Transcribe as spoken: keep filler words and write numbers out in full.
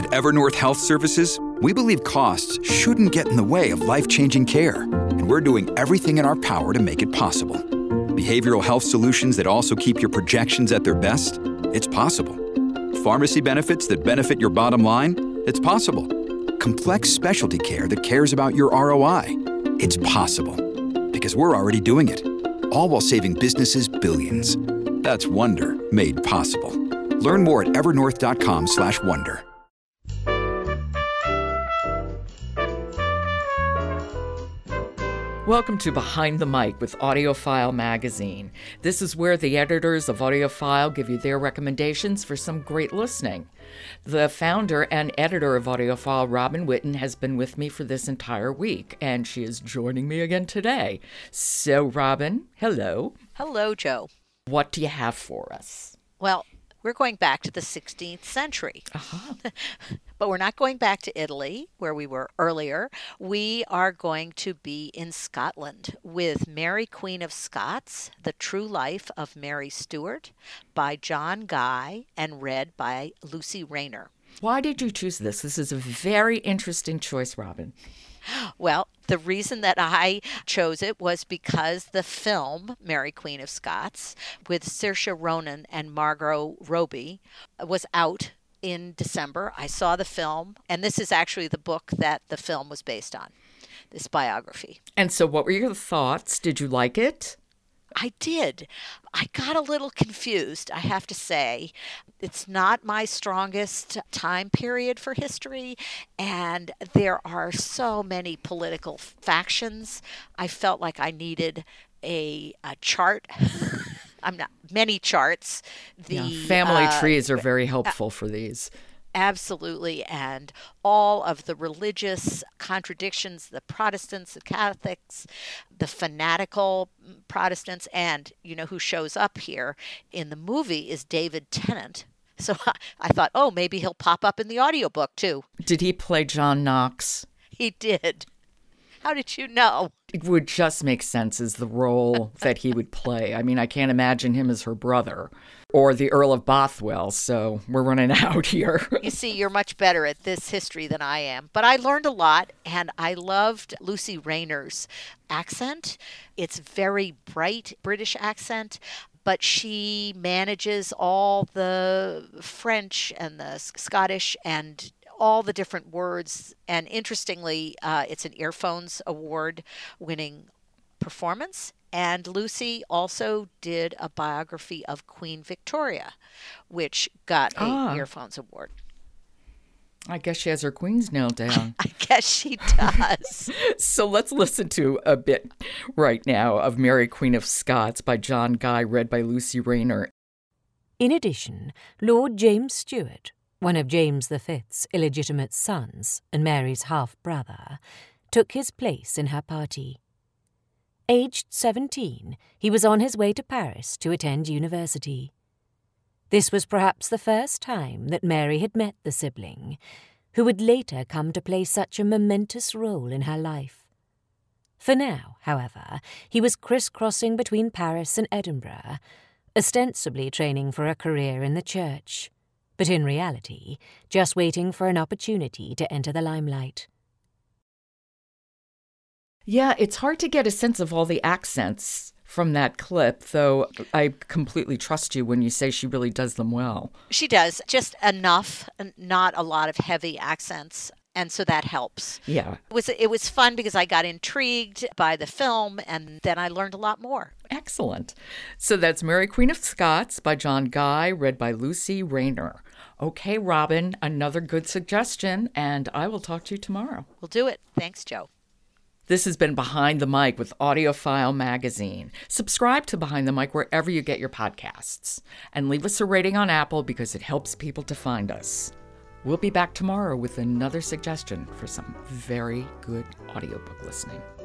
At Evernorth Health Services, we believe costs shouldn't get in the way of life-changing care, and we're doing everything in our power to make it possible. Behavioral health solutions that also keep your projections at their best? It's possible. Pharmacy benefits that benefit your bottom line? It's possible. Complex specialty care that cares about your R O I? It's possible. Because we're already doing it. All while saving businesses billions. That's Wonder made possible. Learn more at evernorth.com slash wonder. Welcome to Behind the Mic with AudioFile Magazine. This is where the editors of AudioFile give you their recommendations for some great listening. The founder and editor of AudioFile, Robin Whitten, has been with me for this entire week, and she is joining me again today. So, Robin, hello. Hello, Joe. What do you have for us? Well, we're going back to the sixteenth century. Uh-huh. But we're not going back to Italy, where we were earlier. We are going to be in Scotland with Mary, Queen of Scots, The True Life of Mary Stuart, by John Guy and read by Lucy Rayner. Why did you choose this? This is a very interesting choice, Robin. Well, the reason that I chose it was because the film, Mary, Queen of Scots, with Saoirse Ronan and Margot Robbie, was out in December. I saw the film, and this is actually the book that the film was based on, this biography. And so what were your thoughts? Did you like it? I did. I got a little confused, I have to say. It's not my strongest time period for history, and there are so many political factions. I felt like I needed a, a chart. I'm not many charts. The yeah, family uh, trees are very helpful uh, for these. Absolutely. And all of the religious contradictions, the Protestants, the Catholics, the fanatical Protestants, and you know who shows up here in the movie is David Tennant. So I thought, oh, maybe he'll pop up in the audiobook too. Did he play John Knox? He did. How did you know? It would just make sense as the role that he would play. I mean, I can't imagine him as her brother or the Earl of Bothwell, so we're running out here. You see, you're much better at this history than I am. But I learned a lot, and I loved Lucy Rayner's accent. It's very bright British accent, but she manages all the French and the Scottish and all the different words. And interestingly, uh, it's an Earphones Award-winning performance. And Lucy also did a biography of Queen Victoria, which got an ah. Earphones Award. I guess she has her queens nailed down. I guess she does. So let's listen to a bit right now of Mary, Queen of Scots by John Guy, read by Lucy Rayner. In addition, Lord James Stuart, one of James the Fifth's illegitimate sons and Mary's half-brother, took his place in her party. Aged seventeen, he was on his way to Paris to attend university. This was perhaps the first time that Mary had met the sibling, who would later come to play such a momentous role in her life. For now, however, he was criss-crossing between Paris and Edinburgh, ostensibly training for a career in the church, but in reality, just waiting for an opportunity to enter the limelight. Yeah, it's hard to get a sense of all the accents from that clip, though I completely trust you when you say she really does them well. She does, just enough, not a lot of heavy accents, and so that helps. Yeah. It was, it was fun because I got intrigued by the film, and then I learned a lot more. Excellent. So that's Mary, Queen of Scots by John Guy, read by Lucy Rayner. Okay, Robin, another good suggestion, and I will talk to you tomorrow. We'll do it. Thanks, Joe. This has been Behind the Mic with AudioFile Magazine. Subscribe to Behind the Mic wherever you get your podcasts. And leave us a rating on Apple because it helps people to find us. We'll be back tomorrow with another suggestion for some very good audiobook listening.